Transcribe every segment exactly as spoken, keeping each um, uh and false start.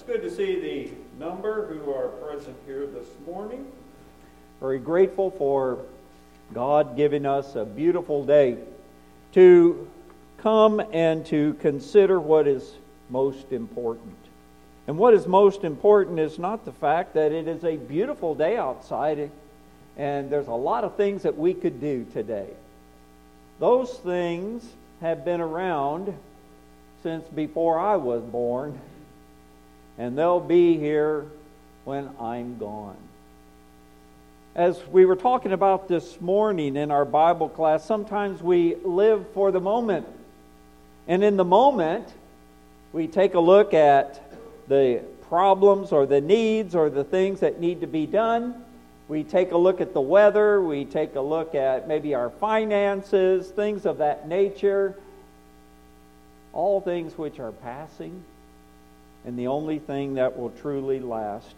good to see the number who are present here this morning. Very grateful for God giving us a beautiful day to come and to consider what is most important. And what is most important is not the fact that it is a beautiful day outside and there's a lot of things that we could do today. Those things have been around since before I was born, and they'll be here when I'm gone. As we were talking about this morning in our Bible class, sometimes we live for the moment. And in the moment, we take a look at the problems or the needs or the things that need to be done. We take a look at the weather. We take a look at maybe our finances, things of that nature. All things which are passing. And the only thing that will truly last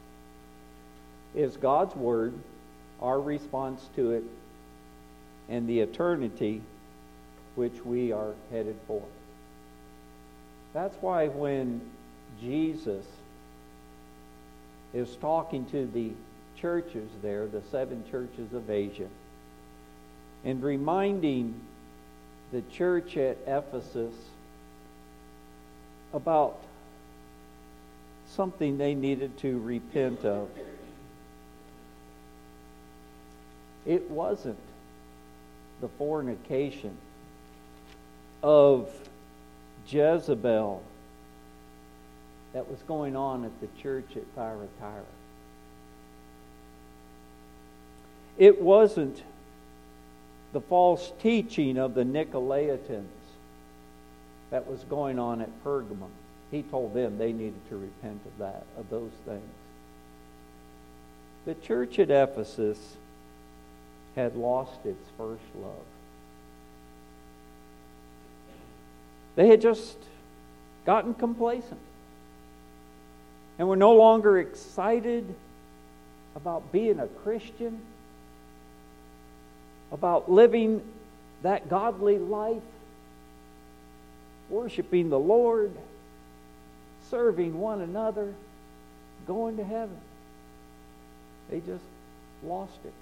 is God's Word, our response to it, and the eternity which we are headed for. That's why when Jesus is talking to the churches there, the seven churches of Asia, and reminding the church at Ephesus about something they needed to repent of. It wasn't the fornication of Jezebel that was going on at the church at Thyatira. It wasn't the false teaching of the Nicolaitans that was going on at Pergamum. He told them they needed to repent of that, of those things. The church at Ephesus had lost its first love. They had just gotten complacent and were no longer excited about being a Christian, about living that godly life, worshiping the Lord, serving one another, going to heaven. They just lost it.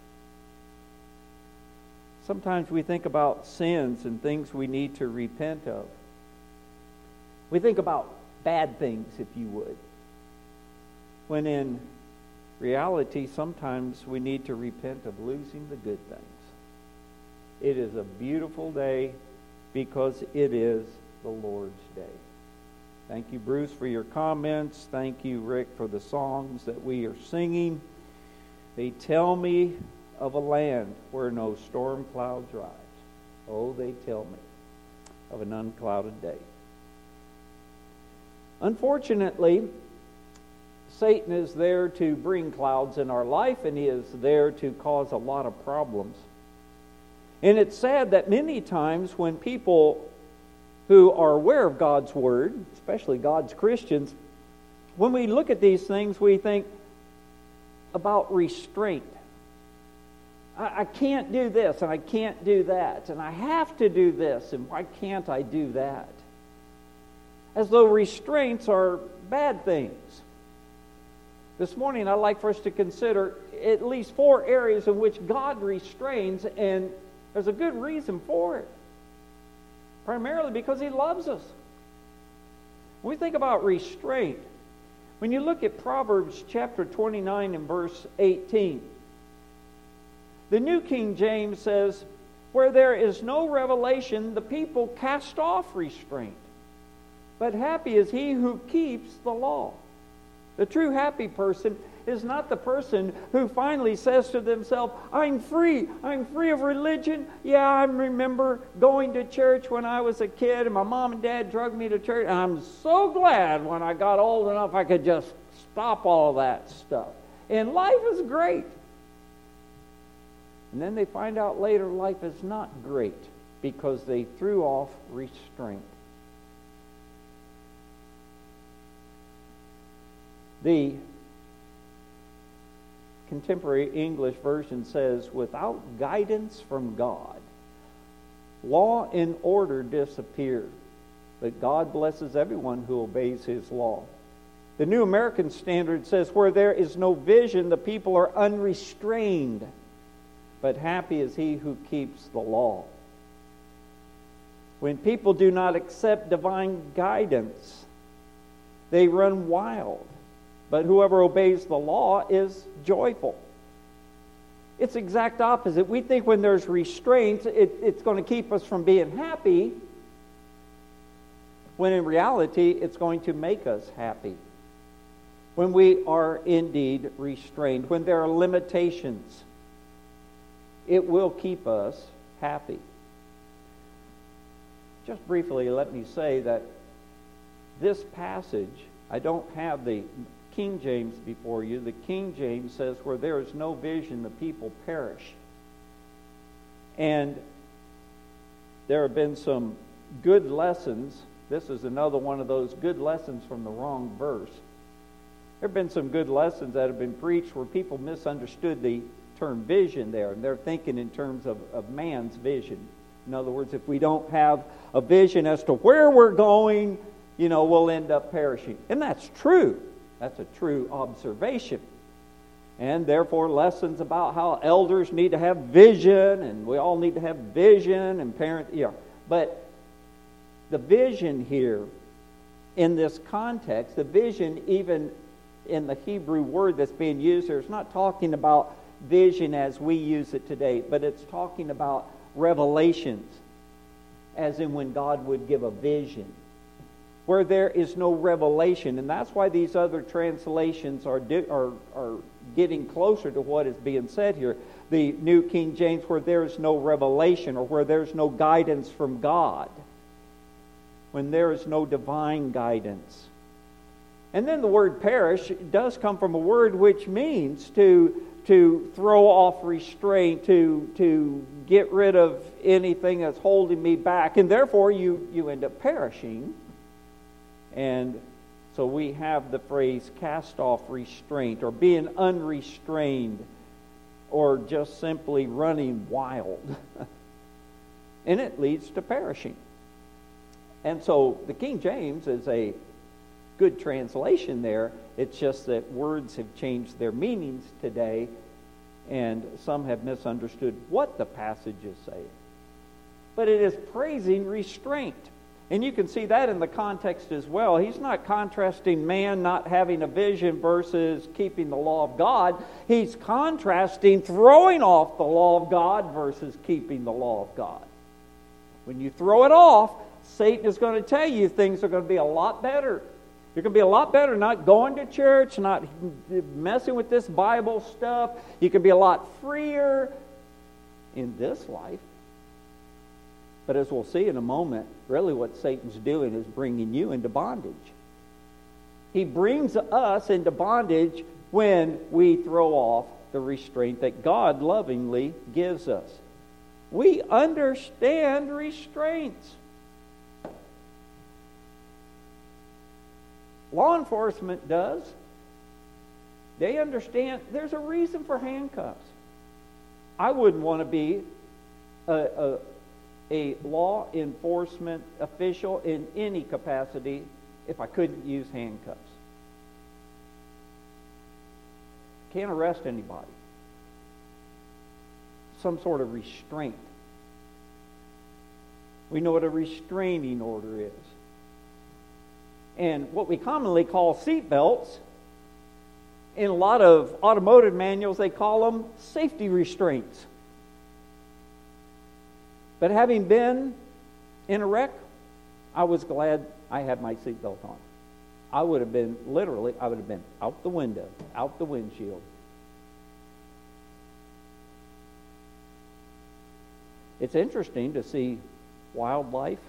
Sometimes we think about sins and things we need to repent of. We think about bad things, if you would. When in reality, sometimes we need to repent of losing the good things. It is a beautiful day because it is the Lord's day. Thank you, Bruce, for your comments. Thank you, Rick, for the songs that we are singing. They tell me of a land where no storm clouds rise. Oh, they tell me of an unclouded day. Unfortunately, Satan is there to bring clouds in our life, and he is there to cause a lot of problems. And it's sad that many times when people who are aware of God's Word, especially God's Christians, when we look at these things, we think about restraint. I, I can't do this, and I can't do that, and I have to do this, and why can't I do that? As though restraints are bad things. This morning, I'd like for us to consider at least four areas in which God restrains, and there's a good reason for it. Primarily because He loves us. When we think about restraint, when you look at Proverbs chapter twenty-nine and verse eighteen, the New King James says, "Where there is no revelation, the people cast off restraint. But happy is he who keeps the law." The true happy person is not the person who finally says to themselves, I'm free, I'm free of religion. Yeah, I remember going to church when I was a kid and my mom and dad drug me to church. And I'm so glad when I got old enough I could just stop all that stuff. And life is great. And then they find out later life is not great because they threw off restraint. The Contemporary English Version says, without guidance from God, law and order disappear, but God blesses everyone who obeys His law. The New American Standard says, where there is no vision, the people are unrestrained, but happy is he who keeps the law. When people do not accept divine guidance, they run wild. But whoever obeys the law is joyful. It's the exact opposite. We think when there's restraints, it, it's going to keep us from being happy, when in reality, it's going to make us happy. When we are indeed restrained, when there are limitations, it will keep us happy. Just briefly, let me say that this passage, I don't have the King James before you. The King James says, where there is no vision, the people perish. And there have been some good lessons. This is another one of those good lessons from the wrong verse. There have been some good lessons that have been preached where people misunderstood the term vision there, and they're thinking in terms of, of man's vision. In other words, if we don't have a vision as to where we're going, you know, we'll end up perishing. And that's true. That's a true observation. And therefore, lessons about how elders need to have vision, and we all need to have vision, and parents, yeah. But the vision here, in this context, the vision even in the Hebrew word that's being used here, it's not talking about vision as we use it today, but it's talking about revelations, as in when God would give a vision, where there is no revelation. And that's why these other translations are, di- are, are getting closer to what is being said here. The New King James, where there is no revelation, or where there is no guidance from God, when there is no divine guidance. And then the word perish does come from a word which means to to throw off restraint, to to get rid of anything that's holding me back, and therefore you, you end up perishing. And so we have the phrase cast off restraint, or being unrestrained, or just simply running wild. And it leads to perishing. And so the King James is a good translation there. It's just that words have changed their meanings today, and some have misunderstood what the passage is saying. But it is praising restraint. And you can see that in the context as well. He's not contrasting man not having a vision versus keeping the law of God. He's contrasting throwing off the law of God versus keeping the law of God. When you throw it off, Satan is going to tell you things are going to be a lot better. You're going to be a lot better not going to church, not messing with this Bible stuff. You can be a lot freer in this life. But as we'll see in a moment, really what Satan's doing is bringing you into bondage. He brings us into bondage when we throw off the restraint that God lovingly gives us. We understand restraints. Law enforcement does. They understand there's a reason for handcuffs. I wouldn't want to be a, a, a law enforcement official in any capacity if I couldn't use handcuffs. Can't arrest anybody. Some sort of restraint. We know what a restraining order is. And what we commonly call seat belts, in a lot of automotive manuals, they call them safety restraints. But having been in a wreck, I was glad I had my seat belt on. I would have been, literally, I would have been out the window, out the windshield. It's interesting to see wildlife.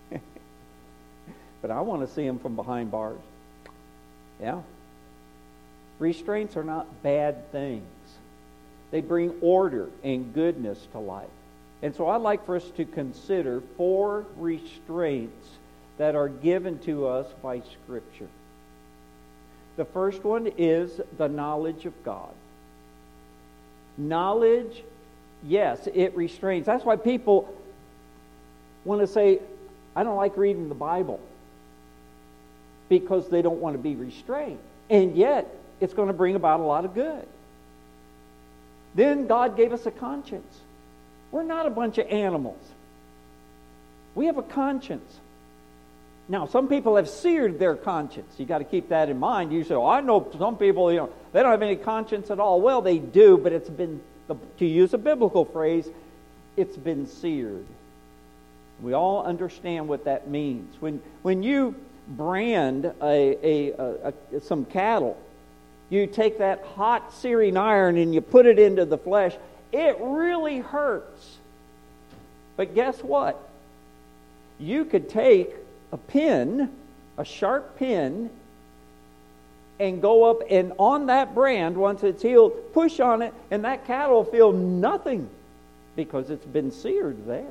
But I want to see them from behind bars. Yeah. Restraints are not bad things. They bring order and goodness to life. And so I'd like for us to consider four restraints that are given to us by Scripture. The first one is the knowledge of God. Knowledge, yes, it restrains. That's why people want to say, I don't like reading the Bible. because they don't want to be restrained. And yet, it's going to bring about a lot of good. Then God gave us a conscience. We're not a bunch of animals. We have a conscience. Now, some people have seared their conscience. You got to keep that in mind. You say, "Oh, I know some people, you know, they don't have any conscience at all." Well, they do, but it's been, to use a biblical phrase, it's been seared. We all understand what that means. When when you brand a, a, a, a some cattle, you take that hot searing iron and you put it into the flesh. It really hurts. But guess what? You could take a pin, a sharp pin, and go up and on that brand, once it's healed, push on it, and that cattle will feel nothing because it's been seared there.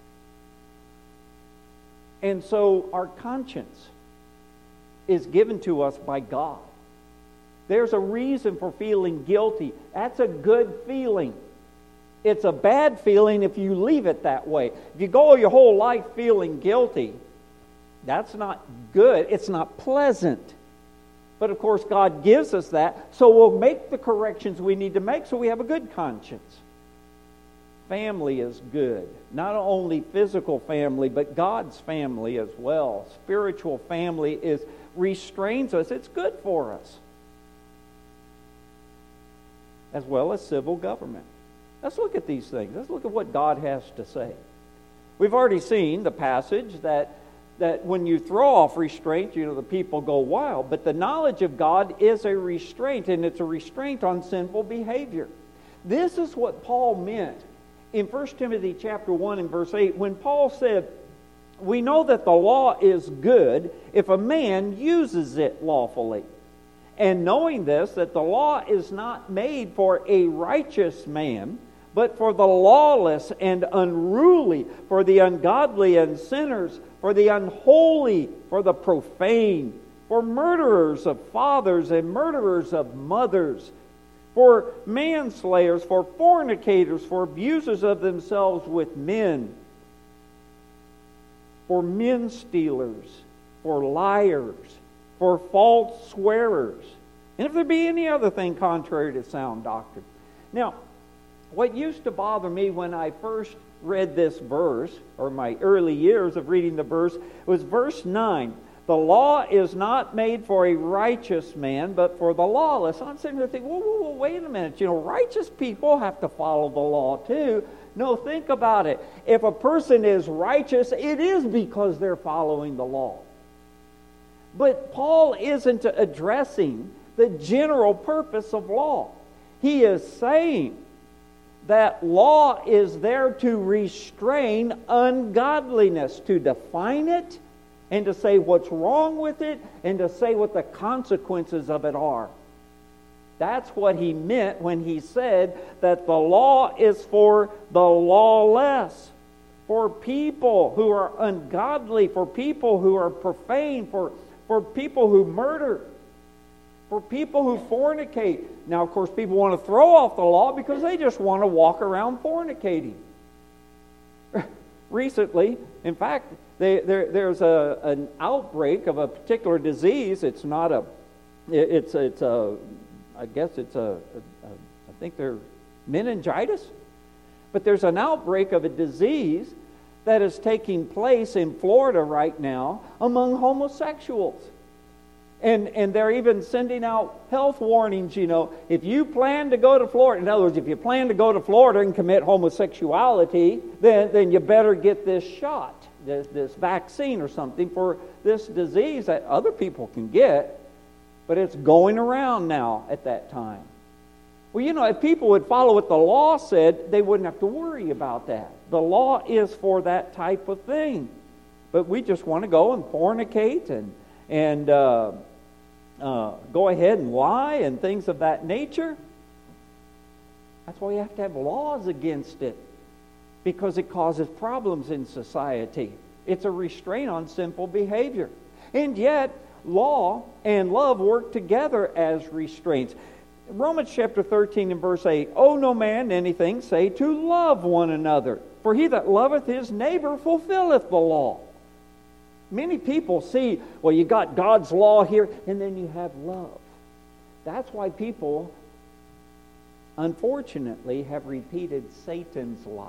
And so our conscience is given to us by God. There's a reason for feeling guilty. That's a good feeling. It's a bad feeling if you leave it that way. If you go your whole life feeling guilty, that's not good. It's not pleasant. But of course, God gives us that, so we'll make the corrections we need to make so we have a good conscience. Family is good. Not only physical family, but God's family as well. Spiritual family is restrains us. It's good for us. As well as civil government. Let's look at these things. Let's look at what God has to say. We've already seen the passage that that when you throw off restraint, you know, the people go wild. But the knowledge of God is a restraint, and it's a restraint on sinful behavior. This is what Paul meant in First Timothy chapter one and verse eight, when Paul said, "We know that the law is good if a man uses it lawfully. And knowing this, that the law is not made for a righteous man, but for the lawless and unruly, for the ungodly and sinners, for the unholy, for the profane, for murderers of fathers and murderers of mothers, for manslayers, for fornicators, for abusers of themselves with men, for men stealers, for liars, for false swearers, and if there be any other thing contrary to sound doctrine." Now, what used to bother me when I first read this verse, or my early years of reading the verse, was verse nine. The law is not made for a righteous man, but for the lawless. And I'm sitting there thinking, whoa, whoa, whoa, wait a minute. You know, righteous people have to follow the law too. No, think about it. If a person is righteous, it is because they're following the law. But Paul isn't addressing the general purpose of law. He is saying that law is there to restrain ungodliness, to define it, and to say what's wrong with it, and to say what the consequences of it are. That's what he meant when he said that the law is for the lawless, for people who are ungodly, for people who are profane, for, for people who murder, for people who fornicate. Now, of course, people want to throw off the law because they just want to walk around fornicating. Recently, in fact, they, there, there's a, an outbreak of a particular disease. It's not a, it's it's a, I guess it's a, a, a I think they're meningitis. But there's an outbreak of a disease that is taking place in Florida right now among homosexuals. And and they're even sending out health warnings, you know, if you plan to go to Florida, in other words, if you plan to go to Florida and commit homosexuality, then, then you better get this shot, this, this vaccine or something for this disease that other people can get, but it's going around now at that time. Well, you know, if people would follow what the law said, they wouldn't have to worry about that. The law is for that type of thing. But we just want to go and fornicate and and uh, uh, go ahead and lie and things of that nature. That's why you have to have laws against it, because it causes problems in society. It's a restraint on sinful behavior. And yet, law and love work together as restraints. Romans chapter thirteen and verse eight, "Owe no man anything save to love one another, for he that loveth his neighbor fulfilleth the law." Many people see, well, you got God's law here, and then you have love. That's why people, unfortunately, have repeated Satan's lie.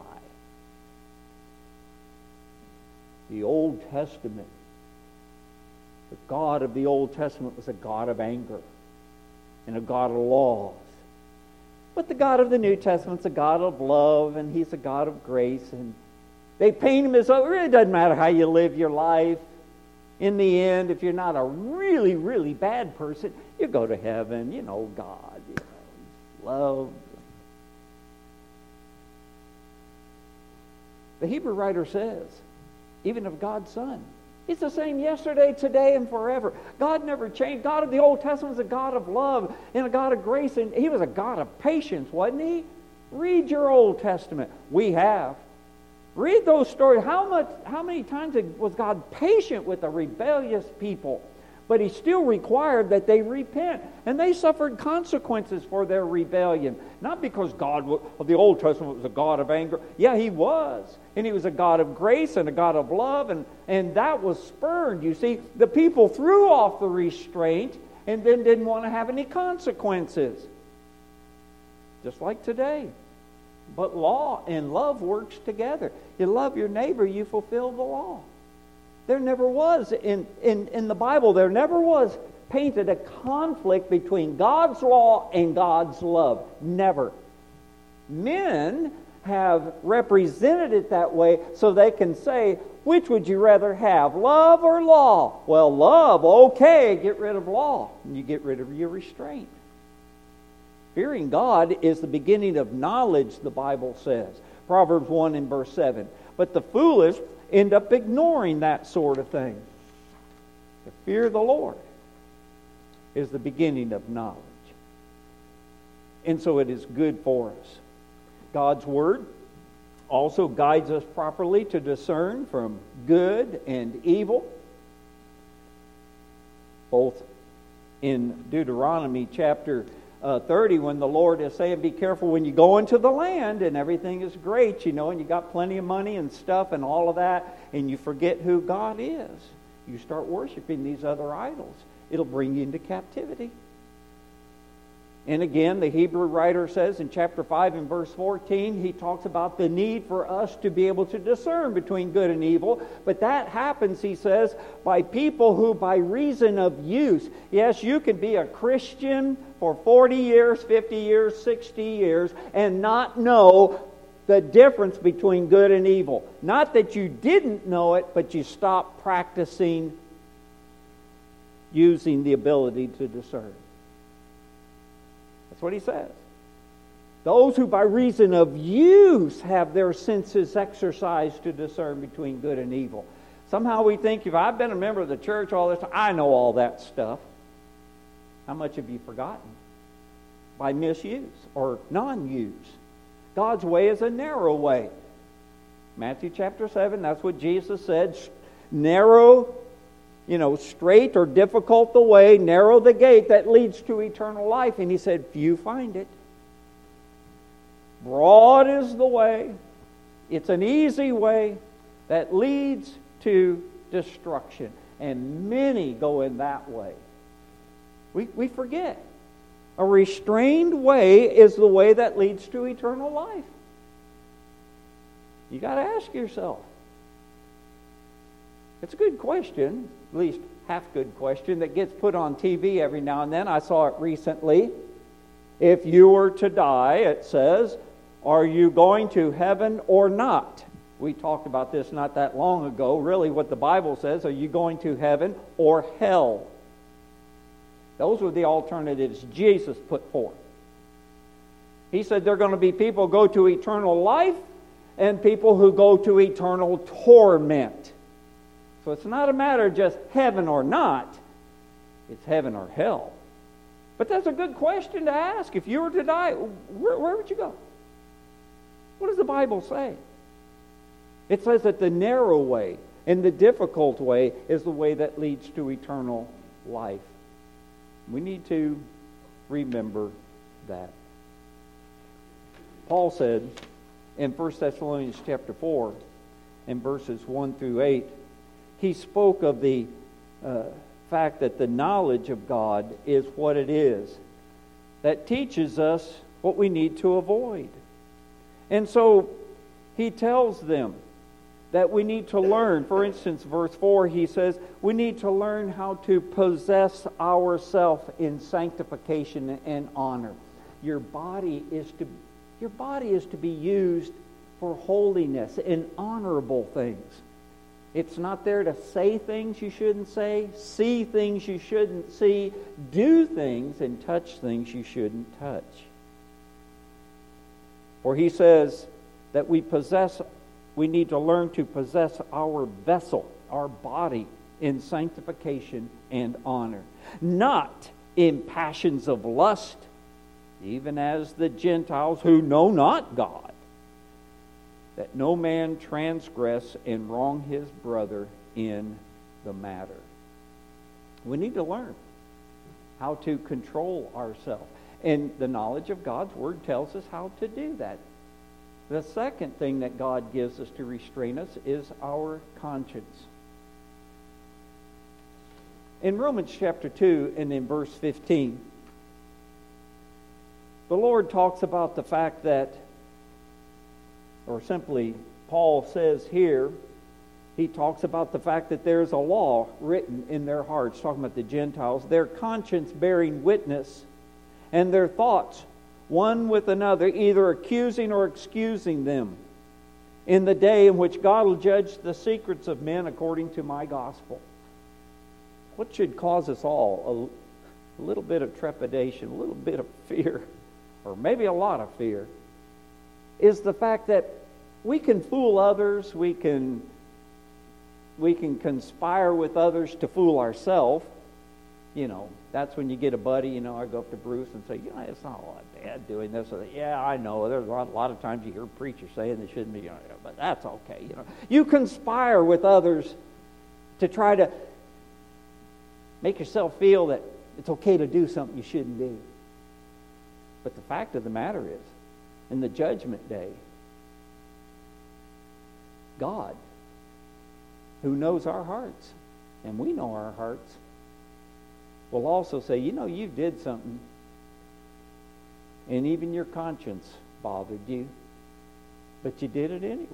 The Old Testament, the God of the Old Testament was a God of anger and a God of laws. But the God of the New Testament's a God of love, and He's a God of grace. And they paint Him as, oh, it really doesn't matter how you live your life. In the end, if you're not a really, really bad person, you go to heaven. You know, God, you know, love. The Hebrew writer says, even of God's Son, He's the same yesterday, today, and forever. God never changed. God of the Old Testament was a God of love and a God of grace, and He was a God of patience, wasn't He? Read your Old Testament. We have. Read those stories. How much? How many times was God patient with a rebellious people? But He still required that they repent. And they suffered consequences for their rebellion. Not because God of the Old Testament was a God of anger. Yeah, He was. And He was a God of grace and a God of love. And, and that was spurned. You see, the people threw off the restraint and then didn't want to have any consequences. Just like today. But law and love works together. You love your neighbor, you fulfill the law. There never was, in, in, in the Bible, there never was painted a conflict between God's law and God's love. Never. Men have represented it that way so they can say, which would you rather have, love or law? Well, love, okay, get rid of law. And you get rid of your restraint. Fearing God is the beginning of knowledge, the Bible says. Proverbs one and verse seven. But the foolish end up ignoring that sort of thing. To fear the Lord is the beginning of knowledge. And so it is good for us. God's Word also guides us properly to discern from good and evil. Both in Deuteronomy chapter Uh, thirty, when the Lord is saying, be careful when you go into the land and everything is great, you know, and you got plenty of money and stuff and all of that, and you forget who God is. You start worshiping these other idols. It'll bring you into captivity. And again, the Hebrew writer says in chapter five and verse fourteen, he talks about the need for us to be able to discern between good and evil. But that happens, he says, by people who by reason of use. Yes, you can be a Christian for forty years, fifty years, sixty years, and not know the difference between good and evil. Not that you didn't know it, but you stopped practicing using the ability to discern. That's what he says. Those who by reason of use have their senses exercised to discern between good and evil. Somehow we think, if I've been a member of the church all this time, I know all that stuff. How much have you forgotten? By misuse or non-use. God's way is a narrow way. Matthew chapter seven, that's what Jesus said. Narrow, you know, straight or difficult the way, narrow the gate that leads to eternal life. And he said, few find it. Broad is the way. It's an easy way that leads to destruction. And many go in that way. We, we forget. A restrained way is the way that leads to eternal life. You got to ask yourself. It's a good question, at least half good question, that gets put on T V every now and then. I saw it recently. If you were to die, it says, are you going to heaven or not? We talked about this not that long ago. Really what the Bible says, are you going to heaven or hell? Those were the alternatives Jesus put forth. He said there are going to be people who go to eternal life and people who go to eternal torment. So it's not a matter of just heaven or not. It's heaven or hell. But that's a good question to ask. If you were to die, where, where would you go? What does the Bible say? It says that the narrow way and the difficult way is the way that leads to eternal life. We need to remember that. Paul said in First Thessalonians chapter four, in verses one through eight, he spoke of the uh, fact that the knowledge of God is what it is. That teaches us what we need to avoid. And so he tells them that we need to learn. For instance, verse four, he says, we need to learn how to possess ourselves in sanctification and honor. Your body is to your body is to be used for holiness and honorable things. It's not there to say things you shouldn't say, see things you shouldn't see, do things and touch things you shouldn't touch. For he says that we possess, we need to learn to possess our vessel, our body, in sanctification and honor. Not in passions of lust, even as the Gentiles who know not God, that no man transgress and wrong his brother in the matter. We need to learn how to control ourselves. And the knowledge of God's Word tells us how to do that. The second thing that God gives us to restrain us is our conscience. In Romans chapter two and in verse fifteen, the Lord talks about the fact that, or simply, Paul says here, he talks about the fact that there's a law written in their hearts, talking about the Gentiles, their conscience bearing witness, and their thoughts, one with another, either accusing or excusing them, in the day in which God will judge the secrets of men according to my gospel. What should cause us all a, a little bit of trepidation, a little bit of fear, or maybe a lot of fear, is the fact that we can fool others, we can we can conspire with others to fool ourselves. You know, that's when you get a buddy, you know, I go up to Bruce and say, you know, it's not all that bad doing this or that. Yeah, I know. There's a lot, a lot of times you hear preachers saying they shouldn't be, you know, but that's okay. You know, you conspire with others to try to make yourself feel that it's okay to do something you shouldn't do. But the fact of the matter is, in the judgment day, God, who knows our hearts, and we know our hearts, will also say, you know, you did something, and even your conscience bothered you, but you did it anyway.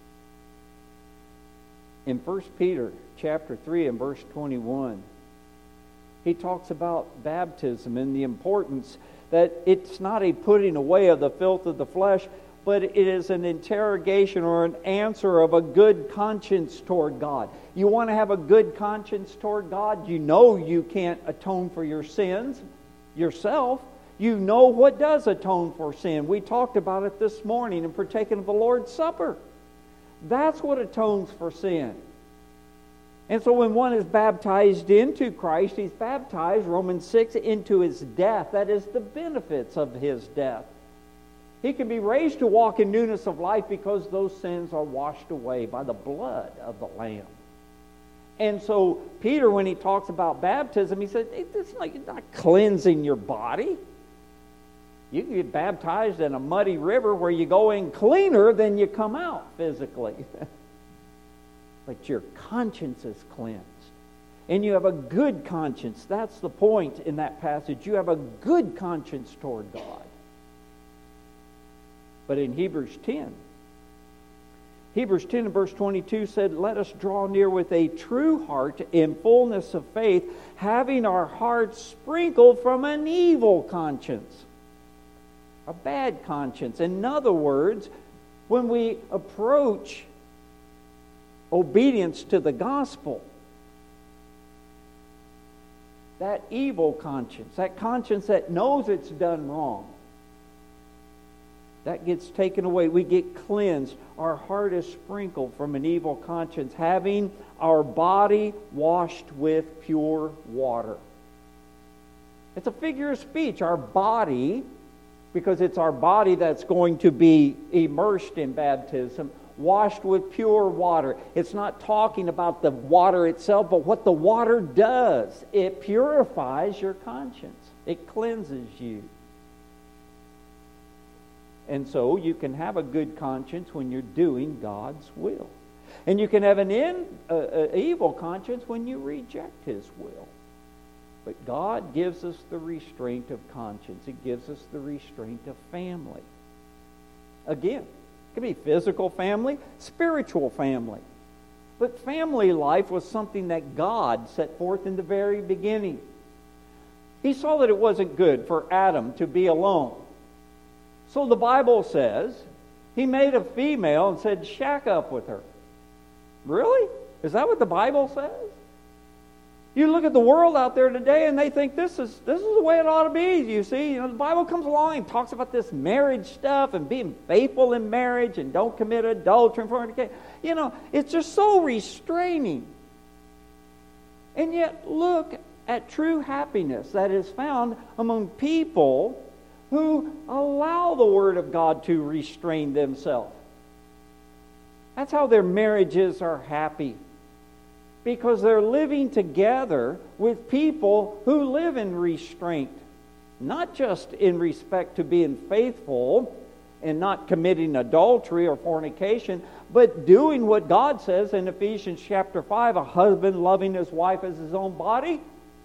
In First Peter chapter three and verse twenty-one, he talks about baptism and the importance that it's not a putting away of the filth of the flesh, but it is an interrogation or an answer of a good conscience toward God. You want to have a good conscience toward God? You know you can't atone for your sins yourself. You know what does atone for sin. We talked about it this morning in partaking of the Lord's Supper. That's what atones for sin. And so when one is baptized into Christ, he's baptized, Romans six, into his death. That is the benefits of his death. He can be raised to walk in newness of life because those sins are washed away by the blood of the Lamb. And so Peter, when he talks about baptism, he said, it's like you're not cleansing your body. You can get baptized in a muddy river where you go in cleaner than you come out physically. But your conscience is cleansed. And you have a good conscience. That's the point in that passage. You have a good conscience toward God. But in Hebrews ten, Hebrews ten and verse twenty-two said, let us draw near with a true heart in fullness of faith, having our hearts sprinkled from an evil conscience. A bad conscience. In other words, when we approach obedience to the gospel, that evil conscience, that conscience that knows it's done wrong, that gets taken away. We get cleansed. Our heart is sprinkled from an evil conscience, having our body washed with pure water. It's a figure of speech. Our body, because it's our body that's going to be immersed in baptism, washed with pure water. It's not talking about the water itself, but what the water does. It purifies your conscience. It cleanses you. And so you can have a good conscience when you're doing God's will. And you can have an in, uh, uh, evil conscience when you reject His will. But God gives us the restraint of conscience. He gives us the restraint of family. Again, it can be physical family, spiritual family. But family life was something that God set forth in the very beginning. He saw that it wasn't good for Adam to be alone. So the Bible says He made a female and said, shack up with her. Really? Is that what the Bible says? You look at the world out there today and they think this is this is the way it ought to be. You see, you know, the Bible comes along and talks about this marriage stuff and being faithful in marriage and don't commit adultery and fornication. You know, it's just so restraining. And yet, look at true happiness that is found among people who allow the Word of God to restrain themselves. That's how their marriages are happy. Because they're living together with people who live in restraint. Not just in respect to being faithful and not committing adultery or fornication, but doing what God says in Ephesians chapter five, a husband loving his wife as his own body,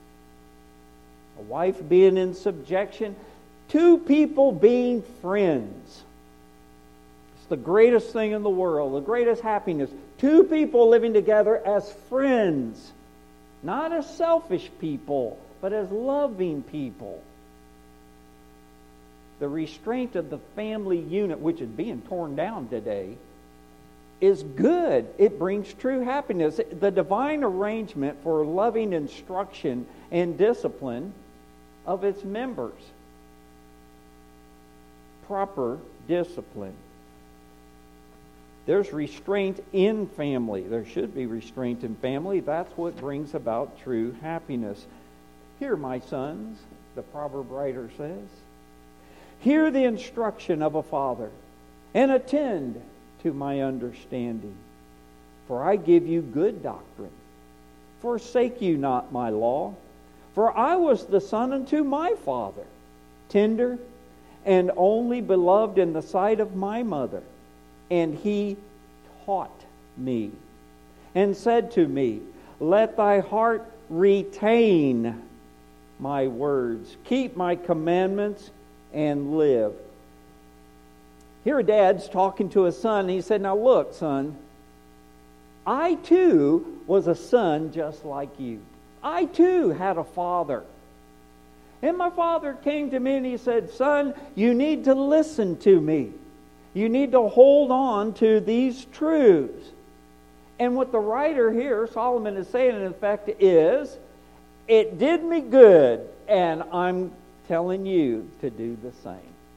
a wife being in subjection, two people being friends. It's the greatest thing in the world, the greatest happiness. Two people living together as friends, not as selfish people, but as loving people. The restraint of the family unit, which is being torn down today, is good. It brings true happiness. The divine arrangement for loving instruction and discipline of its members. Proper discipline. There's restraint in family. There should be restraint in family. That's what brings about true happiness. Hear, my sons, the proverb writer says, hear the instruction of a father, and attend to my understanding. For I give you good doctrine. Forsake you not my law. For I was the son unto my father, tender and only beloved in the sight of my mother. And he taught me, and said to me, let thy heart retain my words. Keep my commandments and live. Here a dad's talking to a son. And he said, now look, son, I too was a son just like you. I too had a father. And my father came to me and he said, son, you need to listen to me. You need to hold on to these truths. And what the writer here, Solomon, is saying in effect is, it did me good, and I'm telling you to do the same.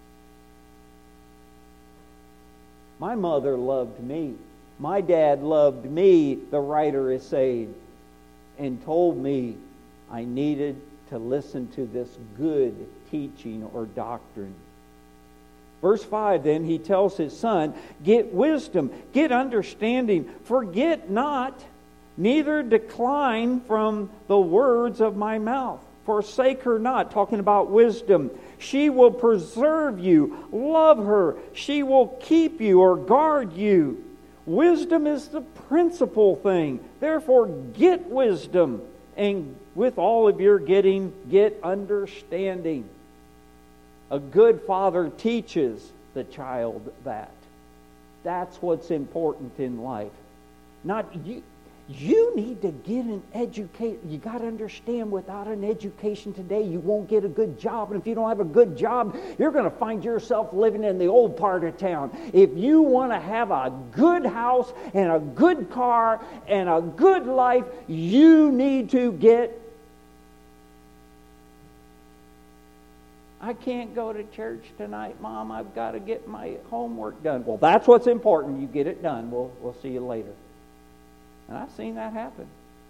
My mother loved me. My dad loved me, the writer is saying, and told me I needed to listen to this good teaching or doctrine. Verse five, then, he tells his son, get wisdom, get understanding, forget not, neither decline from the words of my mouth. Forsake her not, talking about wisdom. She will preserve you, love her. She will keep you or guard you. Wisdom is the principal thing. Therefore, get wisdom, and with all of your getting, get understanding. A good father teaches the child that. That's what's important in life. Not you. You need to get an education. You got to understand, without an education today, you won't get a good job. And if you don't have a good job, you're going to find yourself living in the old part of town. If you want to have a good house and a good car and a good life, you need to get. I can't go to church tonight, Mom. I've got to get my homework done. Well, that's what's important. You get it done. We'll, we'll see you later. And I've seen that happen.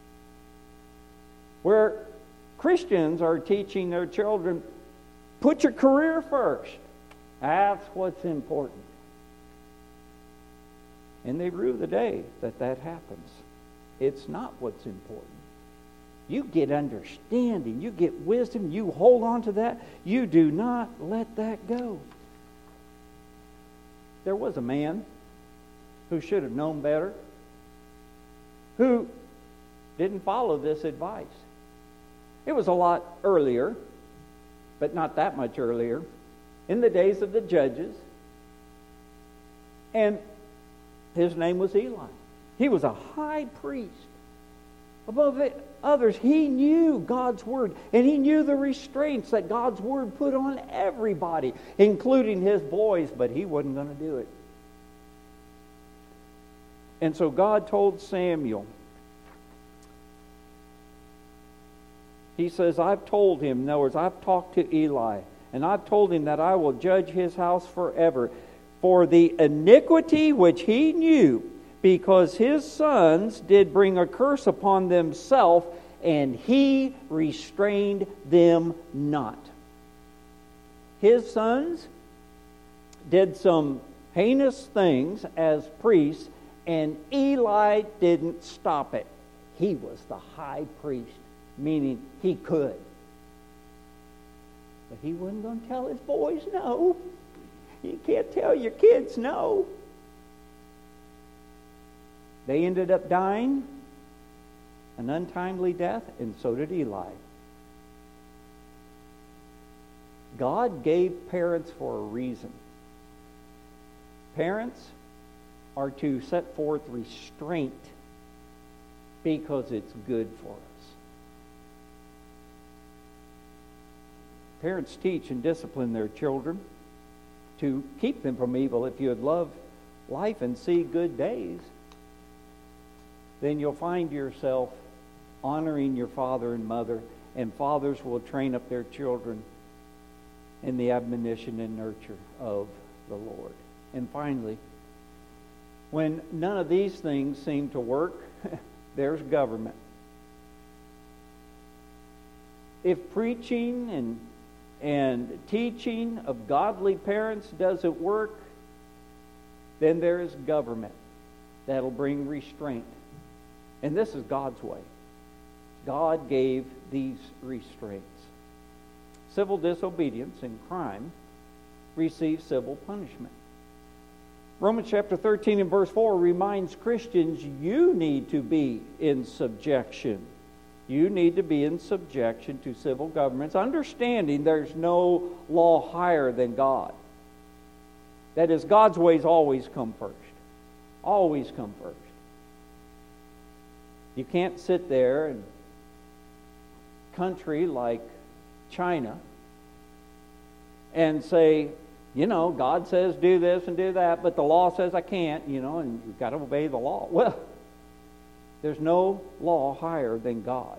Where Christians are teaching their children, put your career first. That's what's important. And they rue the day that that happens. It's not what's important. You get understanding, you get wisdom, you hold on to that. You do not let that go. There was a man who should have known better. who didn't follow this advice. It was a lot earlier, but not that much earlier, in the days of the judges. And his name was Eli. He was a high priest. Above it, others, he knew God's Word, and he knew the restraints that God's Word put on everybody, including his boys, but he wasn't going to do it. And so God told Samuel, he says, I've told him, in other words, I've talked to Eli, and I've told him that I will judge his house forever for the iniquity which he knew, because his sons did bring a curse upon themselves, and he restrained them not. His sons did some heinous things as priests, and Eli didn't stop it. He was the high priest, meaning he could. But he wasn't going to tell his boys no. You can't tell your kids no. They ended up dying an untimely death, and so did Eli. God gave parents for a reason. Parents are to set forth restraint because it's good for us. Parents teach and discipline their children to keep them from evil. If you would love life and see good days, then you'll find yourself honoring your father and mother, and fathers will train up their children in the admonition and nurture of the Lord. And finally, when none of these things seem to work, there's government. If preaching and and teaching of godly parents doesn't work, then there is government that'll bring restraint. And this is God's way. God gave these restraints. Civil disobedience and crime receive civil punishment. Romans chapter thirteen and verse four reminds Christians you need to be in subjection. You need to be in subjection to civil governments, understanding there's no law higher than God. That is, God's ways always come first. Always come first. You can't sit there in a country like China and say, you know, God says do this and do that, but the law says I can't, you know, and you've got to obey the law. Well, there's no law higher than God.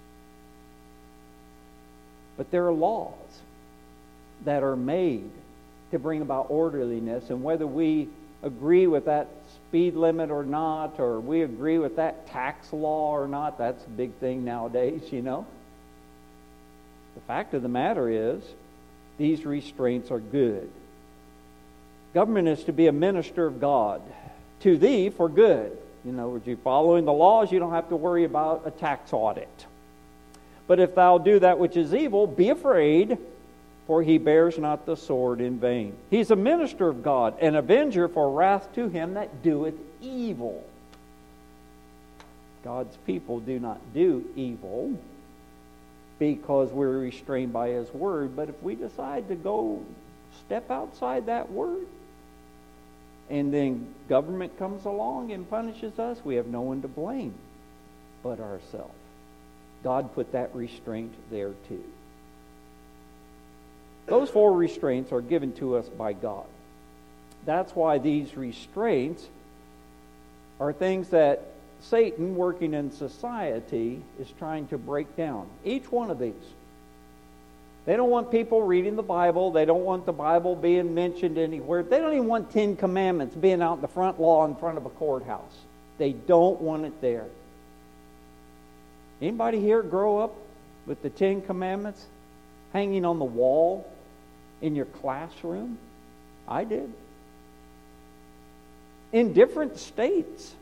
But there are laws that are made to bring about orderliness, and whether we agree with that speed limit or not, or we agree with that tax law or not, that's a big thing nowadays, you know. The fact of the matter is, these restraints are good. Government is to be a minister of God to thee for good. In other words, you following the laws, you don't have to worry about a tax audit. But if thou do that which is evil, be afraid, for he bears not the sword in vain. He's a minister of God, an avenger for wrath to him that doeth evil. God's people do not do evil because we're restrained by his word. But if we decide to go step outside that word, and then government comes along and punishes us, we have no one to blame but ourselves. God put that restraint there too. Those four restraints are given to us by God. That's why these restraints are things that Satan, working in society, is trying to break down. Each one of these. They don't want people reading the Bible. They don't want the Bible being mentioned anywhere. They don't even want Ten Commandments being out in the front lawn in front of a courthouse. They don't want it there. Anybody here grow up with the Ten Commandments hanging on the wall in your classroom? I did. In different states.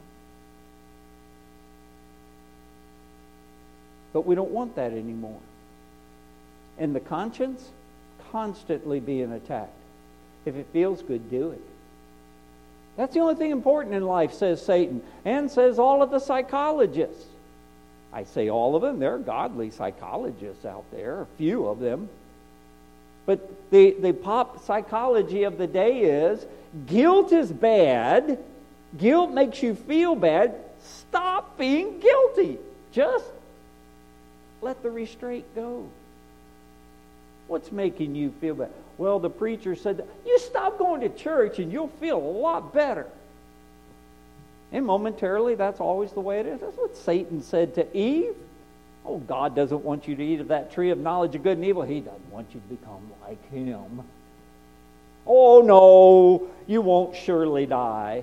But we don't want that anymore. And the conscience constantly being attacked. If it feels good, do it. That's the only thing important in life, says Satan, and says all of the psychologists. I say all of them. There are godly psychologists out there, a few of them. But the, the pop psychology of the day is, guilt is bad. Guilt makes you feel bad. Stop being guilty. Just let the restraint go. What's making you feel bad? Well, the preacher said, that. You stop going to church and you'll feel a lot better. And momentarily, that's always the way it is. That's what Satan said to Eve. Oh, God doesn't want you to eat of that tree of knowledge of good and evil. He doesn't want you to become like him. Oh, no, you won't surely die.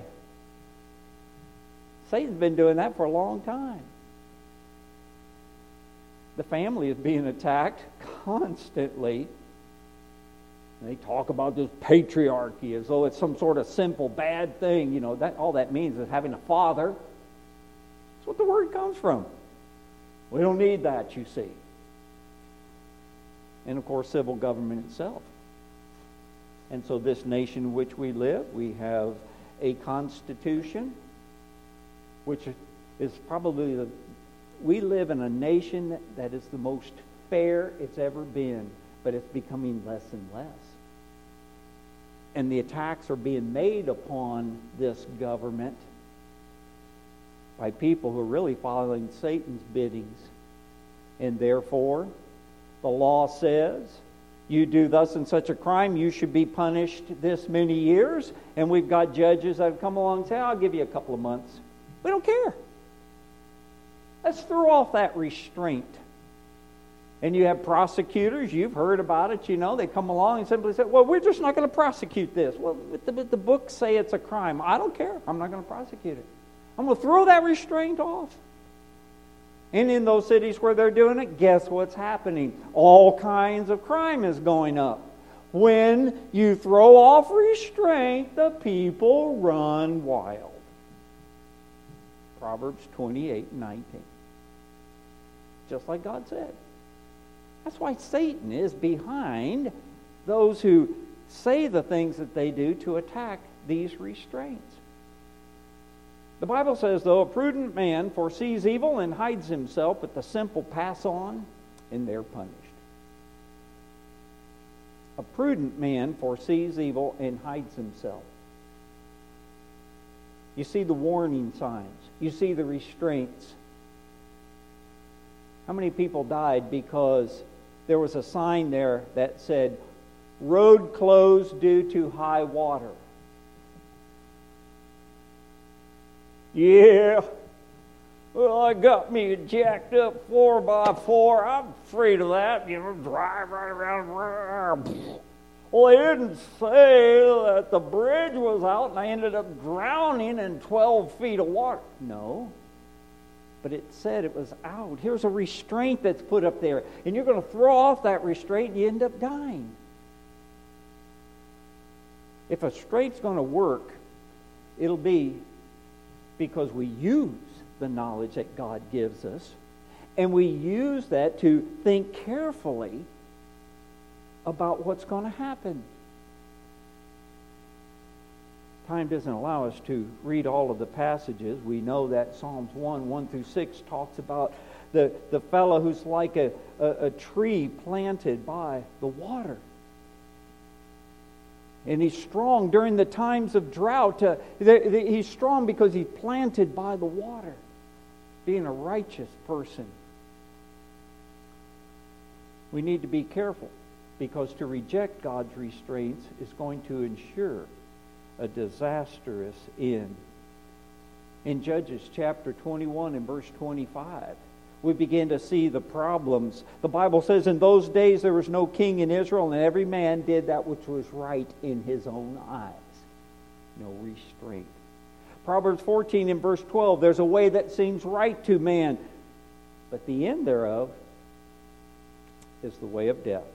Satan's been doing that for a long time. The family is being attacked constantly. They talk about this patriarchy as though it's some sort of simple bad thing. You know, that all that means is having a father. That's what the word comes from. We don't need that, you see. And of course, civil government itself. And so this nation in which we live, we have a constitution, which is probably the... We live in a nation that is the most fair it's ever been, but it's becoming less and less. And the attacks are being made upon this government by people who are really following Satan's biddings. And therefore, the law says, you do thus and such a crime, you should be punished this many years. And we've got judges that have come along and say, I'll give you a couple of months. We don't care. Let's throw off that restraint. And you have prosecutors, you've heard about it, you know, they come along and simply say, well, we're just not going to prosecute this. Well, the, the books say it's a crime. I don't care. I'm not going to prosecute it. I'm going to throw that restraint off. And in those cities where they're doing it, guess what's happening? All kinds of crime is going up. When you throw off restraint, the people run wild. Proverbs twenty-eight nineteen. Just like God said. That's why Satan is behind those who say the things that they do to attack these restraints. The Bible says, though, a prudent man foresees evil and hides himself, but the simple pass on and they're punished. A prudent man foresees evil and hides himself. You see the warning signs. You see the restraints. How many people died because there was a sign there that said, road closed due to high water? Yeah. Well, I got me a jacked up four by four. I'm afraid of that. You know, drive right around. Well, they didn't say that the bridge was out and I ended up drowning in twelve feet of water. No. But it said it was out. Here's a restraint that's put up there. And you're going to throw off that restraint and you end up dying. If a restraint's going to work, it'll be because we use the knowledge that God gives us. And we use that to think carefully about what's going to happen. Time doesn't allow us to read all of the passages. We know that Psalms one, one through six talks about the, the fellow who's like a, a, a tree planted by the water. And he's strong during the times of drought. Uh, the, the, he's strong because he's planted by the water, being a righteous person. We need to be careful, because to reject God's restraints is going to ensure a disastrous end. In Judges chapter twenty-one and verse twenty-five, we begin to see the problems. The Bible says, in those days there was no king in Israel, and every man did that which was right in his own eyes. No restraint. Proverbs fourteen and verse twelve, there's a way that seems right to man, but the end thereof is the way of death.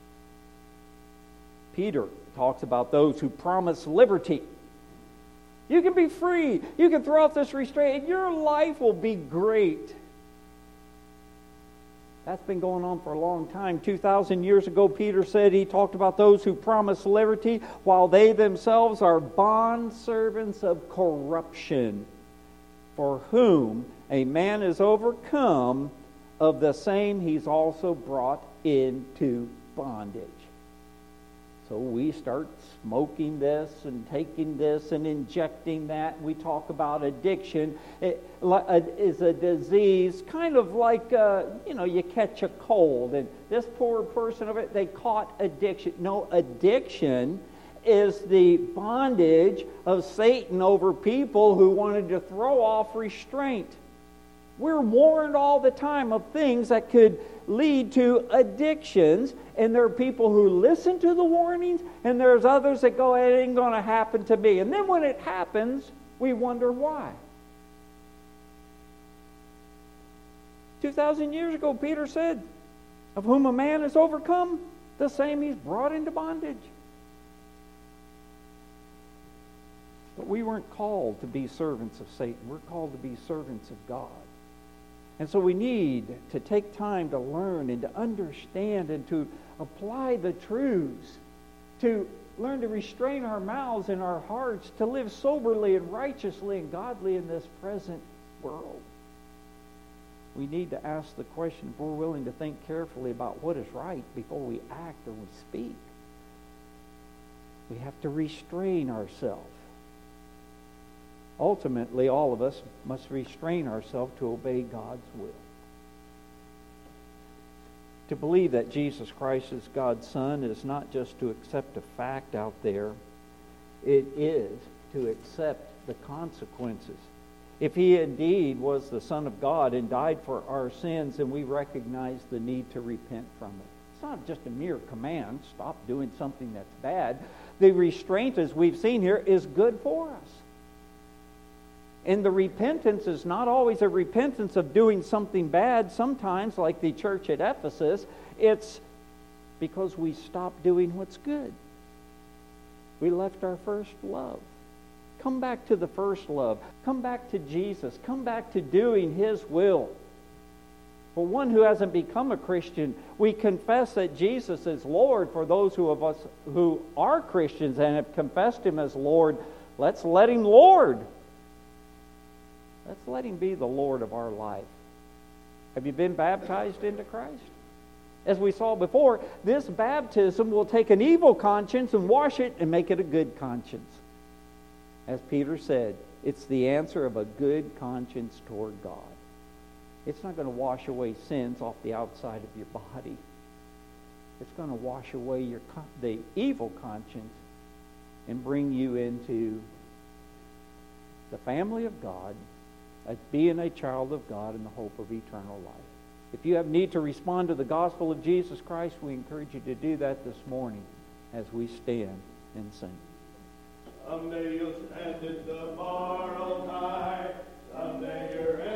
Peter talks about those who promise liberty. You can be free. You can throw off this restraint, and your life will be great. That's been going on for a long time. two thousand years ago, Peter said, he talked about those who promise liberty while they themselves are bondservants of corruption, for whom a man is overcome, of the same he's also brought into bondage. So we start smoking this and taking this and injecting that. We talk about addiction. It is a disease, kind of like, uh, you know, you catch a cold. And this poor person of it, they caught addiction. No, addiction is the bondage of Satan over people who wanted to throw off restraint. We're warned all the time of things that could lead to addictions, and there are people who listen to the warnings, and there's others that go, it ain't going to happen to me. And then when it happens, we wonder why. two thousand years ago, Peter said, of whom a man is overcome, the same he's brought into bondage. But we weren't called to be servants of Satan. We're called to be servants of God. And so we need to take time to learn and to understand and to apply the truths, to learn to restrain our mouths and our hearts, to live soberly and righteously and godly in this present world. We need to ask the question if we're willing to think carefully about what is right before we act or we speak. We have to restrain ourselves. Ultimately, all of us must restrain ourselves to obey God's will. To believe that Jesus Christ is God's Son is not just to accept a fact out there. It is to accept the consequences. If He indeed was the Son of God and died for our sins, then we recognize the need to repent from it. It's not just a mere command, stop doing something that's bad. The restraint, as we've seen here, is good for us. And the repentance is not always a repentance of doing something bad. Sometimes, like the church at Ephesus, it's because we stopped doing what's good. We left our first love. Come back to the first love. Come back to Jesus. Come back to doing His will. For one who hasn't become a Christian, we confess that Jesus is Lord. For those who of us who are Christians and have confessed Him as Lord, let's let Him Lord. Let's let Him be the Lord of our life. Have you been baptized into Christ? As we saw before, this baptism will take an evil conscience and wash it and make it a good conscience. As Peter said, it's the answer of a good conscience toward God. It's not going to wash away sins off the outside of your body. It's going to wash away your the evil conscience and bring you into the family of God, as being a child of God in the hope of eternal life. If you have need to respond to the gospel of Jesus Christ, we encourage you to do that this morning as we stand and sing.